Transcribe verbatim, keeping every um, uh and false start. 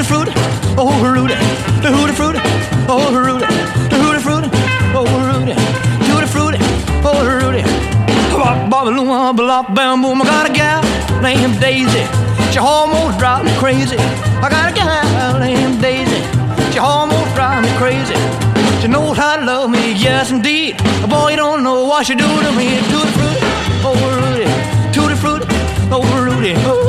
fruity, oh Rudy, tutti frutti, oh Rudy, tutti frutti, oh Rudy, tutti frutti, oh Rudy. Bop, bop, loom, bop, bam, boom. I got a gal named Daisy. She almost drives me crazy. I got a gal named Daisy. She almost drives me crazy. She knows how to love me, yes indeed. Boy, you don't know what she do to me. Tutti frutti, oh Rudy, tutti frutti, oh Rudy. Oh.